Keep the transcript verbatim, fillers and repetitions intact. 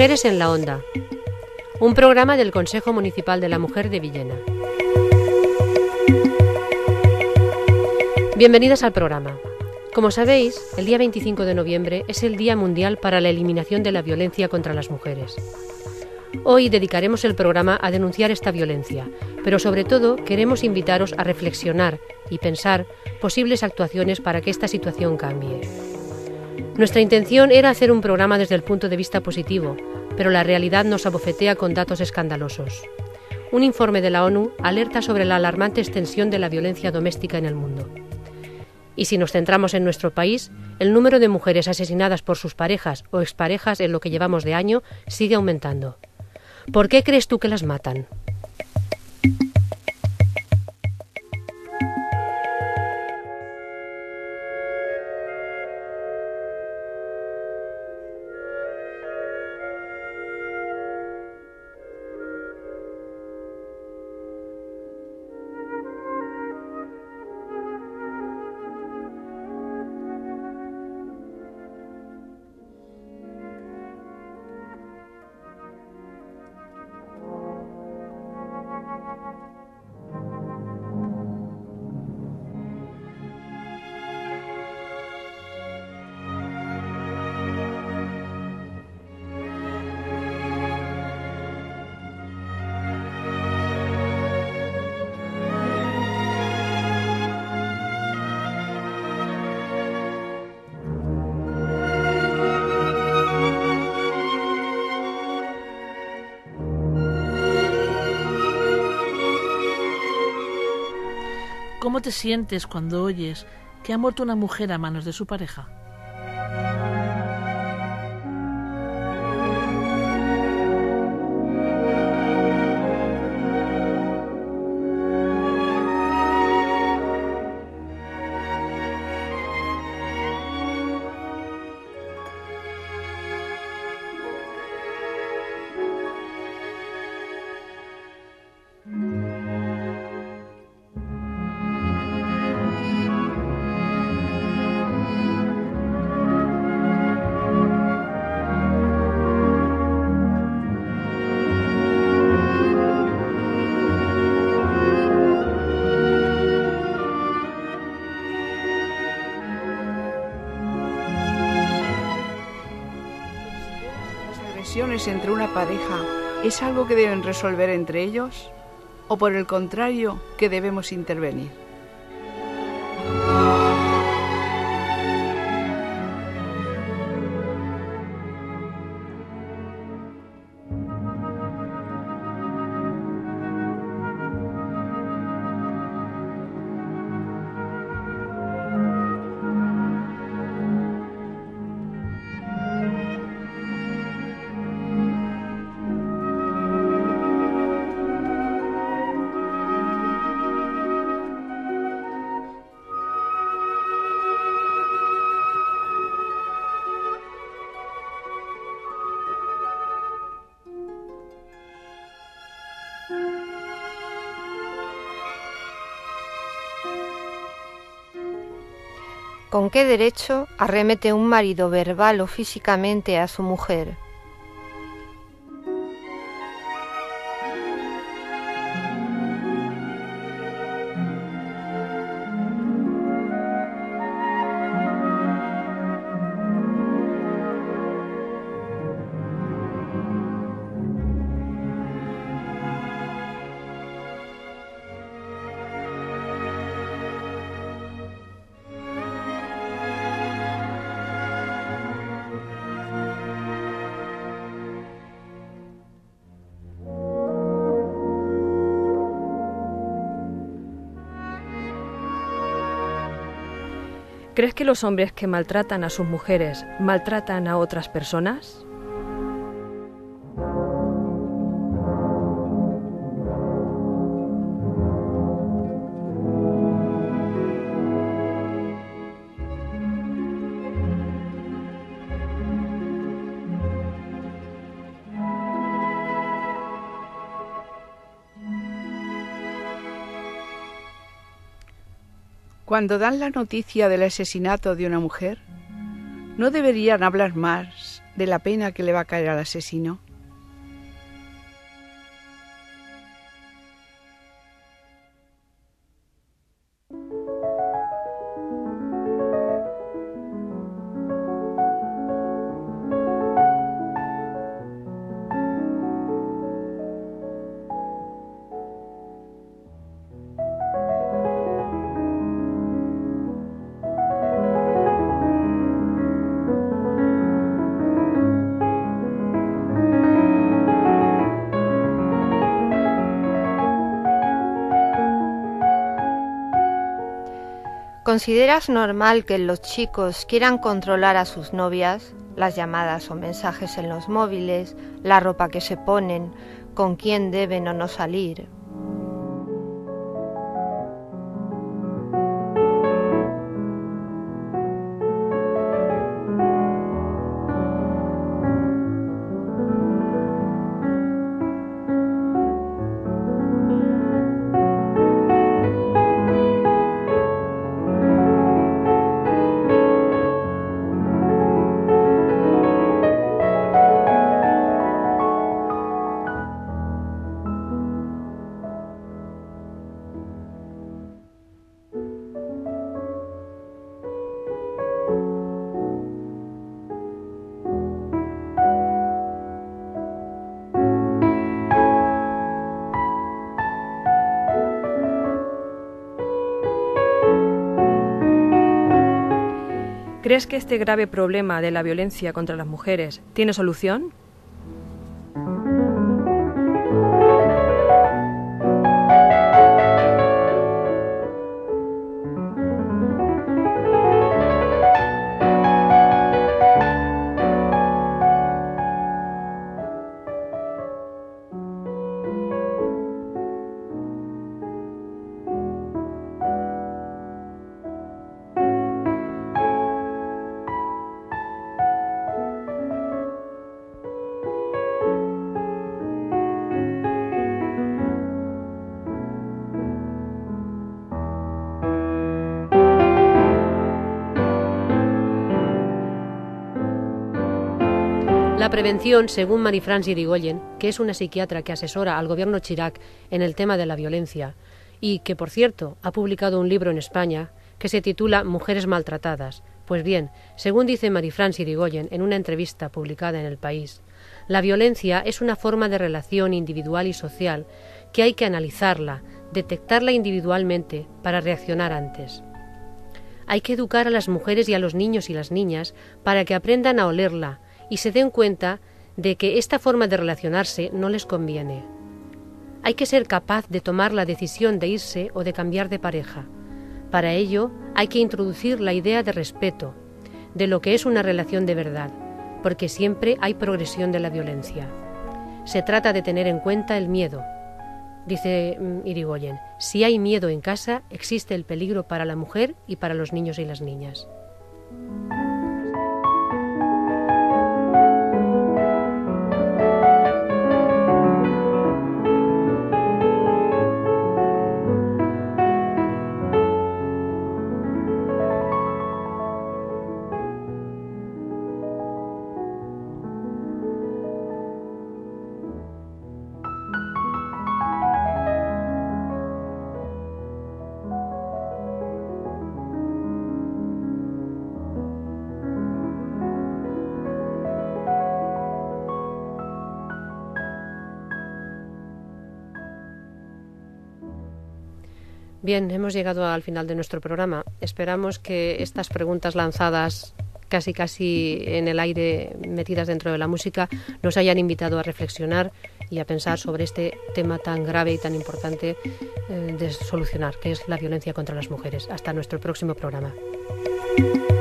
Mujeres en la Onda, un programa del Consejo Municipal de la Mujer de Villena. Bienvenidas al programa. Como sabéis, el día veinticinco de noviembre es el Día Mundial para la Eliminación de la Violencia contra las Mujeres. Hoy dedicaremos el programa a denunciar esta violencia, pero sobre todo queremos invitaros a reflexionar y pensar posibles actuaciones para que esta situación cambie. Nuestra intención era hacer un programa desde el punto de vista positivo, pero la realidad nos abofetea con datos escandalosos. Un informe de la ONU alerta sobre la alarmante extensión de la violencia doméstica en el mundo. Y si nos centramos en nuestro país, el número de mujeres asesinadas por sus parejas o exparejas en lo que llevamos de año sigue aumentando. ¿Por qué crees tú que las matan? ¿Cómo te sientes cuando oyes que ha muerto una mujer a manos de su pareja? Entre una pareja es algo que deben resolver entre ellos o por el contrario que debemos intervenir. ¿Con qué derecho arremete un marido verbal o físicamente a su mujer? ¿Crees que los hombres que maltratan a sus mujeres maltratan a otras personas? Cuando dan la noticia del asesinato de una mujer, ¿no deberían hablar más de la pena que le va a caer al asesino? ¿Consideras normal que los chicos quieran controlar a sus novias? Las llamadas o mensajes en los móviles, la ropa que se ponen, con quién deben o no salir. ¿Crees que este grave problema de la violencia contra las mujeres tiene solución? La prevención, según Marie-France Irigoyen, que es una psiquiatra que asesora al gobierno Chirac en el tema de la violencia y que, por cierto, ha publicado un libro en España que se titula Mujeres maltratadas. Pues bien, según dice Marie-France Irigoyen en una entrevista publicada en El País, la violencia es una forma de relación individual y social que hay que analizarla, detectarla individualmente para reaccionar antes. Hay que educar a las mujeres y a los niños y las niñas para que aprendan a olerla y se den cuenta de que esta forma de relacionarse no les conviene. Hay que ser capaz de tomar la decisión de irse o de cambiar de pareja. Para ello hay que introducir la idea de respeto, de lo que es una relación de verdad, porque siempre hay progresión de la violencia. Se trata de tener en cuenta el miedo. Dice Irigoyen, si hay miedo en casa, existe el peligro para la mujer y para los niños y las niñas. Bien, hemos llegado al final de nuestro programa. Esperamos que estas preguntas lanzadas casi casi en el aire, metidas dentro de la música, nos hayan invitado a reflexionar y a pensar sobre este tema tan grave y tan importante eh, de solucionar, que es la violencia contra las mujeres. Hasta nuestro próximo programa.